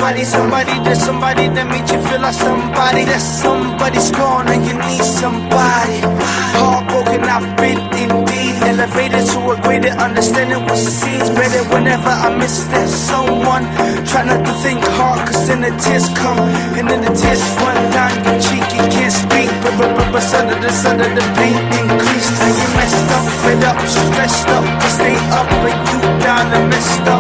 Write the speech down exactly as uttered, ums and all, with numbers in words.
somebody, somebody, there's somebody that made you feel like somebody. That somebody's gone and you need somebody. Heartbroken, I've been indeed. Elevated to a greater understanding what seems better whenever I miss that someone. Try not to think hard, cause then the tears come, and then the tears run down your cheek. You can't speak, but but but but under the sun of the pain increased. And you messed up, fed up, stressed up, to stay up, but you down and messed up.